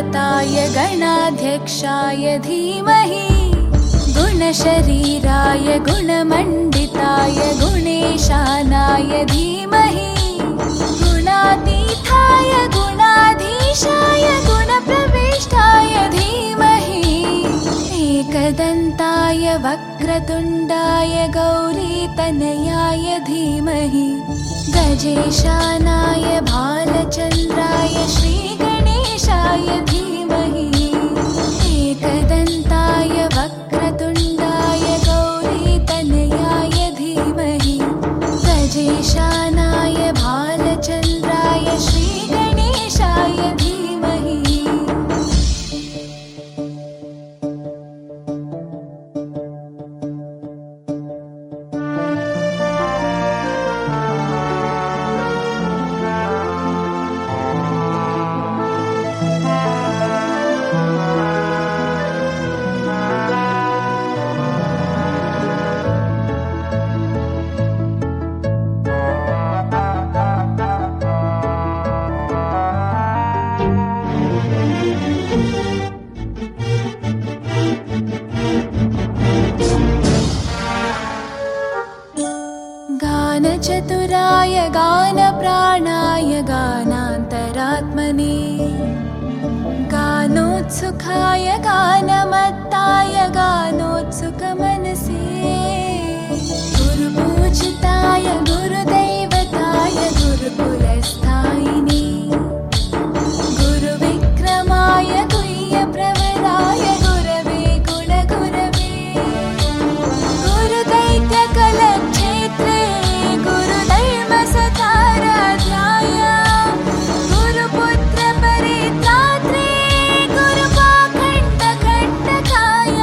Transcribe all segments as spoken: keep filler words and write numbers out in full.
गुरुदेवताय गणाध्यक्षाय धीमहि गुणशरीराय गुणमण्डिताय गुणेशानाय धीमहि गुणातीताय गुणाधीशाय गुणप्रविष्टाय धीमहि एकदन्ताय वक्रतुण्डाय गौरीतनयाय धीमहि गजेशानाय भालचन्द्राय श्रीगणेशाय धीमहि एकदन्ताय वक्रतुण्डाय गौरीतनयाय धीमहि गजेशानाय भालचन्द्राय श्रीगणेशाय धीमहि। गानचतुराय गानप्राणाय गानान्तरात्मने गानोत्सुकाय गानमत्ताय गानोत्सुकमनसे गुरुपूजिताय गुरुदैवताय गुरुकुलस्थायिने गुरुविक्रमाय गुह्यप्रवराय गुरवे गुणगुरवे गुरुदैत्यकलक्षेत्रे गुरुधर्मसताराध्याय गुरुपुत्रपरित्रात्रे गुरुपाखण्डखण्डकाय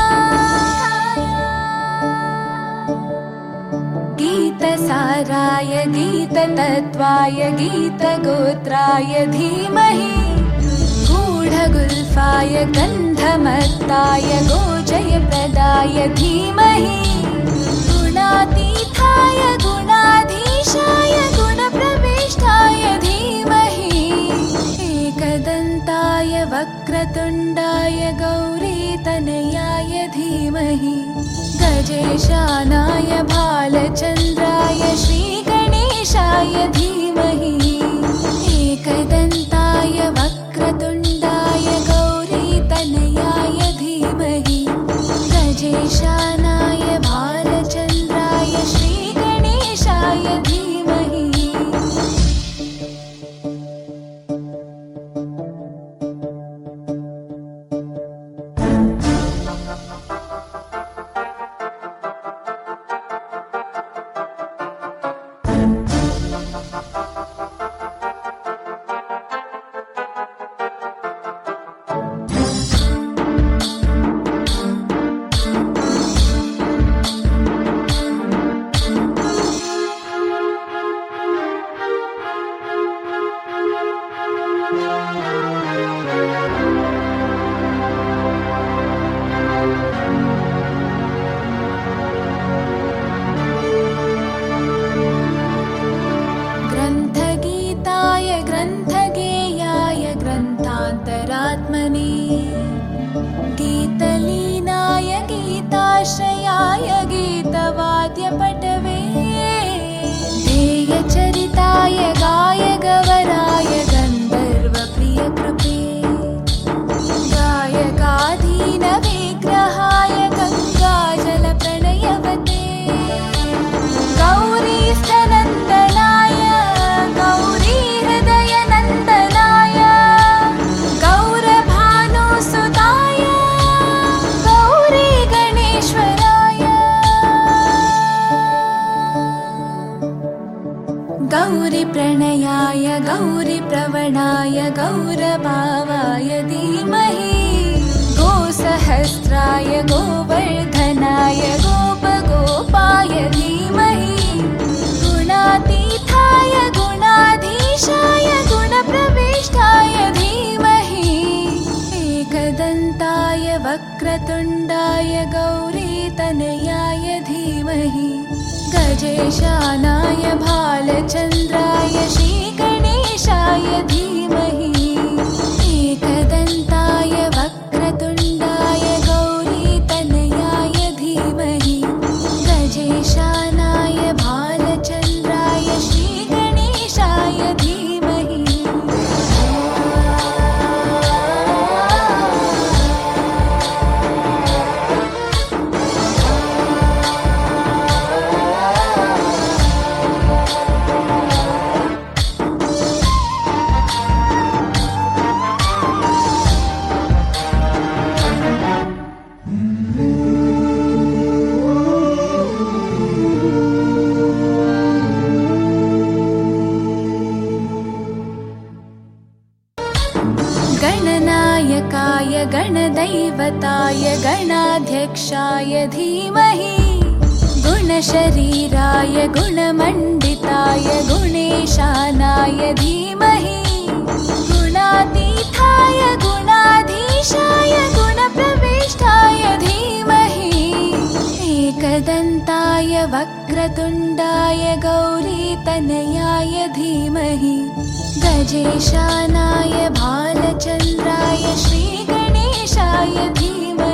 गीतसाराय गीततत्त्वाय गीतगोत्राय धीमहि गूढगुल्फाय गन्धमत्ताय गोजयप्रदाय धीमहि गुणातीताय गुणाधीशाय गुणप्रविष्टाय धीमहि एकदन्ताय वक्रतुण्डाय गौरीतनयाय धीमहि गजेशानाय भालचन्द्राय श्रीगणेशाय धीमहि एकदन्ताय वक्रतुण्डाय गौरीतनयाय धीमहि गजेशानाय भालचन्द्राय श्रीगणेशाय धीमहि। गीतलीनाय गीताश्रयाय गीतवाद्यपटवे ध्येयचरिताय गायगवराय गन्धर्वप्रियकृपे गायकाधीनविग्रहाय गङ्गाजलप्रणयवते गौरीस्तनन्दनाय गौरीहृदयनन्दनाय गौरभानुसुताय गौरीगणेश्वराय गौरीप्रणयाय गौरीप्रवणाय गौरभावाय धीमहि गोसहस्राय गोवर्धनाय गोपगोपाय धीमहि गुणातीताय गुणाधीशाय गुणप्रविष्टाय धीमहि एकदन्ताय वक्रतुण्डाय गौरीतनयाय धीमहि गजेशानाय भालचन्द्राय श्रीगणेशाय धीमहि एकदन्ताय गजेशानाय भालचन्द्राय श्रीगणेशाय धीमहि। गणनायकाय गणदैवताय गणाध्यक्षाय धीमहि। गुणशरीराय गुणमण्डिताय गुणेशानाय धीमहि। गुणातीताय गुणाधीशाय गुणप्रविष्टाय धीमहि। एकदन्ताय वक्रतुण्डाय गौरीतनयाय धीमहि। गजेशानाय भालचन्द्राय श्रीगणेशाय धीमहि।